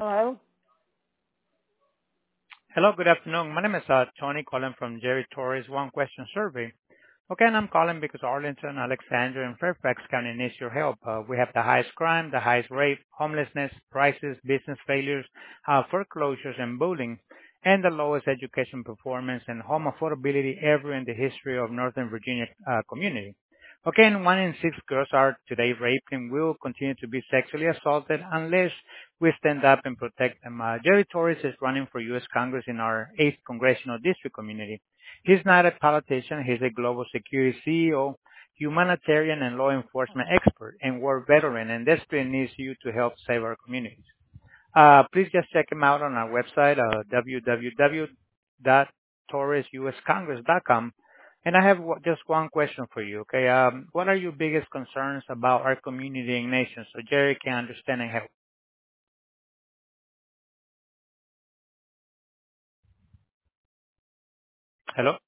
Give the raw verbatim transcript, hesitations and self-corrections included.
Hello? Hello, good afternoon. My name is uh, Tony calling from Jerry Torres One Question Survey. Okay, and I'm calling because Arlington, Alexandria, and Fairfax County needs your help. Uh, we have the highest crime, the highest rape, homelessness, prices, business failures, uh, foreclosures, and bullying, and the lowest education performance and home affordability ever in the history of Northern Virginia uh, community. Okay, and one in six girls are today raped and will continue to be sexually assaulted unless we stand up and protect them. Uh, Jerry Torres is running for U S Congress in our eighth Congressional District community. He's not a politician. He's a global security C E O, humanitarian and law enforcement expert, and war veteran, and desperately needs you to help save our communities. Uh, please just check him out on our website, uh, w w w dot torres u s congress dot com. And I have w- just one question for you, okay? Um, what are your biggest concerns about our community and nation so Jerry can understand and help? Hello?